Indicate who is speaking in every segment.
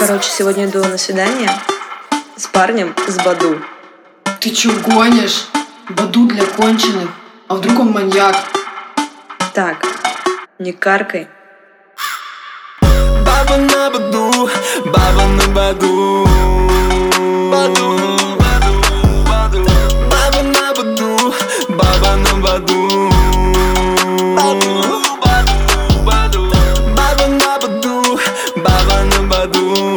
Speaker 1: Короче, сегодня иду на свидание с парнем с Баду.
Speaker 2: Ты чё гонишь? Баду для конченых. А вдруг он маньяк?
Speaker 1: Так, не каркай.
Speaker 3: Баба на Баду, баба на Баду. Баду, Баду, Баду. Баба на Баду, баба на Баду. Баду, Баду, Баду. Баба на Баду, баба на Баду.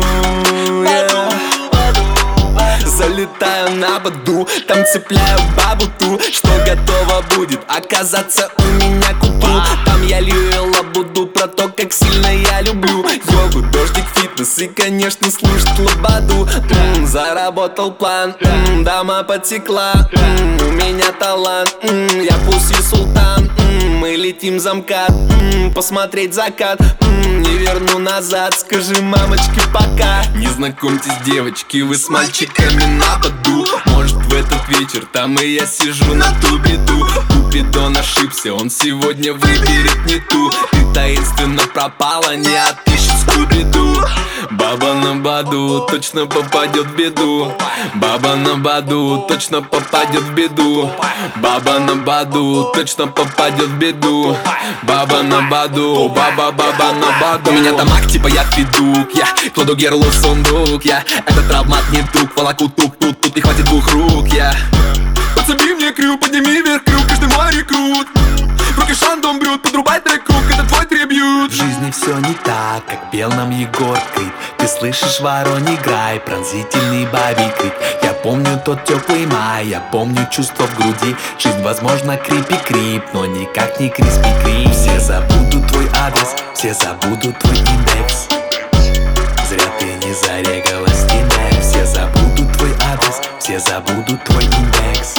Speaker 3: Залетаю на Баду, там цепляю бабу ту, что готова будет оказаться у меня к утру. Там я лью лабуду про то, как сильно я люблю йогу, дождик, фитнес и, конечно, слушать лободу. Заработал план, дама потекла, у меня талант, я пусть и султан. Мы летим за МКАД, посмотреть закат, не верну назад, скажи мамочке пока. Не знакомьтесь, девочки, вы с мальчиками на Баду. Может, в этот вечер там и я сижу на ту беду. Купидон ошибся, он сегодня выберет не ту. Ты таинственно пропала, не отыщет Скуби-Ду. Баба на Баду точно попадет в беду. Баба на Баду точно попадет в беду. Баба на Баду точно попадет в беду. Баба на Баду, баба на Баду. У меня там акт, типа я федук. Я кладу герлу в сундук. Я этот травмат не друг. Волоку тук-тут, тут не хватит двух рук. Я подсоби мне крюк, подними вверх крюк. Каждый мой рекрут. Руки шандом брют, подрубай трек круг. Это твой трибьют. В жизни все не так, как пел нам Егор Крид. Ты слышишь, воронь, играй, пронзительный бабий крик. Я помню тот теплый май, я помню чувство в груди. Жизнь, возможно, крипи-крип, но никак не криспи-крип. Все забудут твой адрес, все забудут твой индекс. Зря ты не зарегалась, индекс. Все забудут твой адрес, все забудут твой индекс.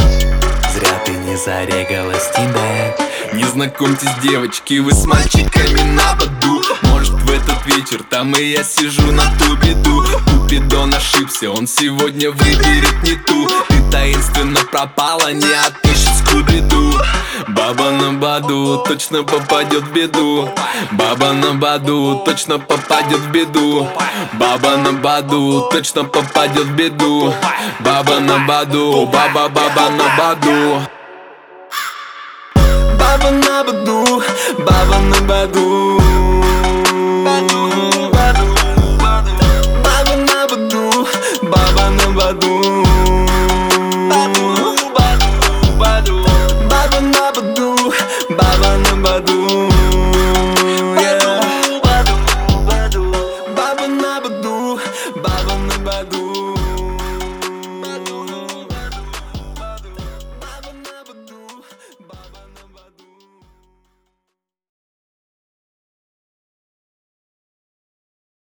Speaker 3: Зря ты не зарегалась, индекс. Не знакомьтесь, девочки, вы с мальчиками на Баду. Может, в этот вечер там и я сижу на ту беду. Купидон ошибся, он сегодня выберет не ту. Ты таинственно пропала, не отыщет Скуби-Ду. Баба на Баду точно попадет в беду. Баба на Баду точно попадет в беду. Баба на Баду точно попадет в беду. Баба на Баду, баба на Баду. Баба на Баду, баба на Баду.